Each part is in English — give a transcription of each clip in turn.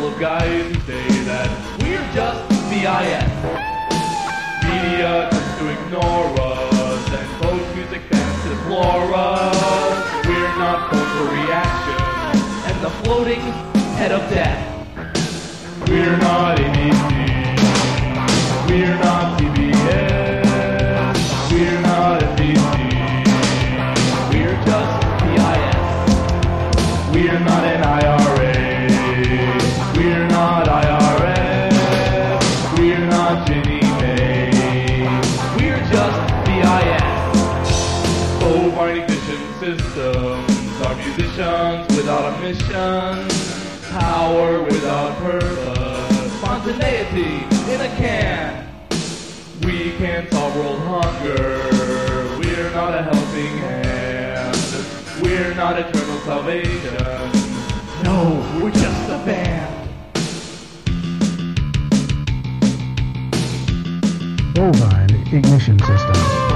of guys who say that we're just BIS. Media tends to ignore us and folk music tends to deplore us. We're not prone for reaction and the floating head of death. We're not ABC. We're not CBS. We're not NBC. We're just BIS. We're not an IRA. We're not IRS. We're not Ginny Mae. We're just BIS. Bovine ignition systems are musicians without a mission, power without purpose, spontaneity in a can. We can't solve world hunger. We're not a helping hand. We're not eternal salvation. No, we're just a band. Bovine ignition system.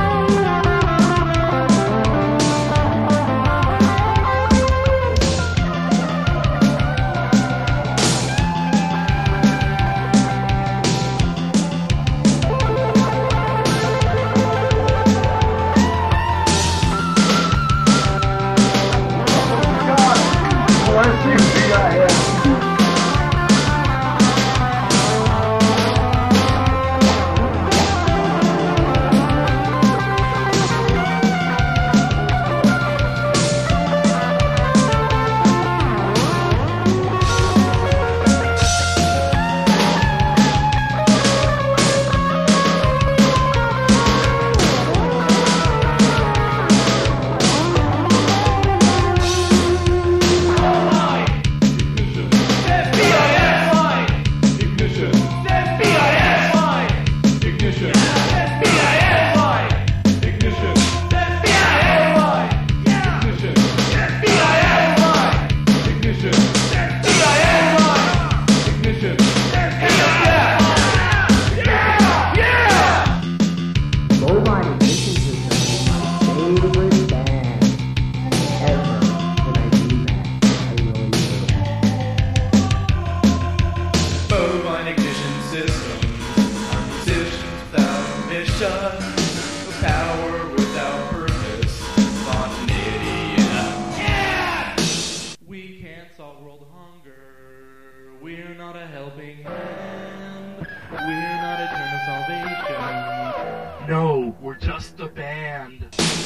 Power without purpose, spontaneity in a can. We can't solve world hunger. We're not a helping hand. We're not eternal salvation. No, we're just a band.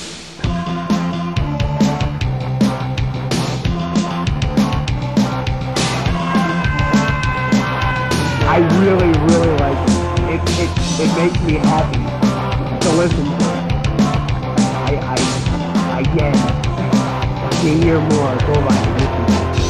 I really, really like it. It makes me happy to listen to it. I hear more. Go by. Listen to it.